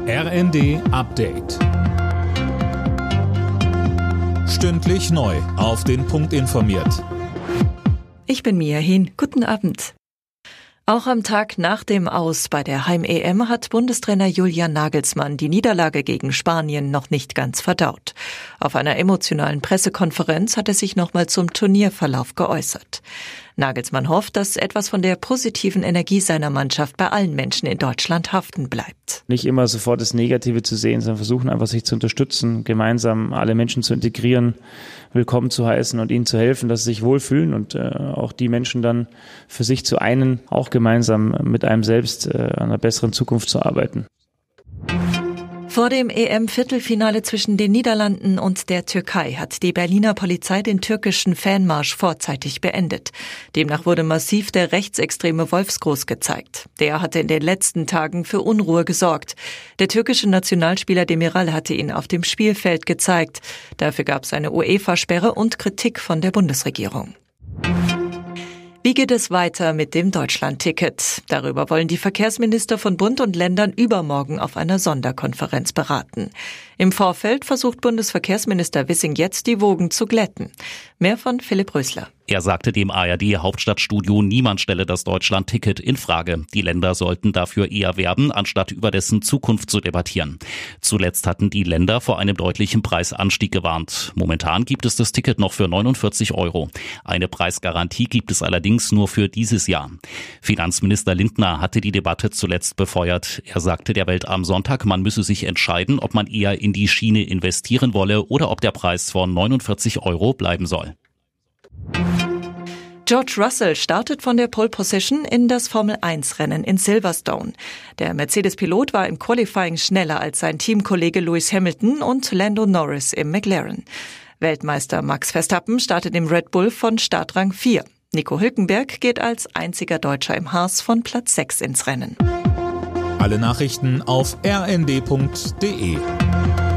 RND Update. Stündlich neu auf den Punkt informiert. Ich bin Mia Hin. Guten Abend. Auch am Tag nach dem Aus bei der Heim-EM hat Bundestrainer Julian Nagelsmann die Niederlage gegen Spanien noch nicht ganz verdaut. Auf einer emotionalen Pressekonferenz hat er sich nochmal zum Turnierverlauf geäußert. Nagelsmann hofft, dass etwas von der positiven Energie seiner Mannschaft bei allen Menschen in Deutschland haften bleibt. Nicht immer sofort das Negative zu sehen, sondern versuchen einfach, sich zu unterstützen, gemeinsam alle Menschen zu integrieren, willkommen zu heißen und ihnen zu helfen, dass sie sich wohlfühlen und auch die Menschen dann für sich zu einen, auch gemeinsam mit einem selbst an einer besseren Zukunft zu arbeiten. Vor dem EM-Viertelfinale zwischen den Niederlanden und der Türkei hat die Berliner Polizei den türkischen Fanmarsch vorzeitig beendet. Demnach wurde massiv der rechtsextreme Wolfsgruß gezeigt. Der hatte in den letzten Tagen für Unruhe gesorgt. Der türkische Nationalspieler Demiral hatte ihn auf dem Spielfeld gezeigt. Dafür gab es eine UEFA-Sperre und Kritik von der Bundesregierung. Wie geht es weiter mit dem Deutschland-Ticket? Darüber wollen die Verkehrsminister von Bund und Ländern übermorgen auf einer Sonderkonferenz beraten. Im Vorfeld versucht Bundesverkehrsminister Wissing jetzt, die Wogen zu glätten. Mehr von Philipp Rösler. Er sagte dem ARD-Hauptstadtstudio, niemand stelle das Deutschland-Ticket in Frage. Die Länder sollten dafür eher werben, anstatt über dessen Zukunft zu debattieren. Zuletzt hatten die Länder vor einem deutlichen Preisanstieg gewarnt. Momentan gibt es das Ticket noch für 49 €. Eine Preisgarantie gibt es allerdings nur für dieses Jahr. Finanzminister Lindner hatte die Debatte zuletzt befeuert. Er sagte der Welt am Sonntag, man müsse sich entscheiden, ob man eher in die Schiene investieren wolle oder ob der Preis von 49 € bleiben soll. George Russell startet von der Pole Position in das Formel-1-Rennen in Silverstone. Der Mercedes-Pilot war im Qualifying schneller als sein Teamkollege Lewis Hamilton und Lando Norris im McLaren. Weltmeister Max Verstappen startet im Red Bull von Startrang 4. Nico Hülkenberg geht als einziger Deutscher im Haas von Platz 6 ins Rennen. Alle Nachrichten auf rnd.de.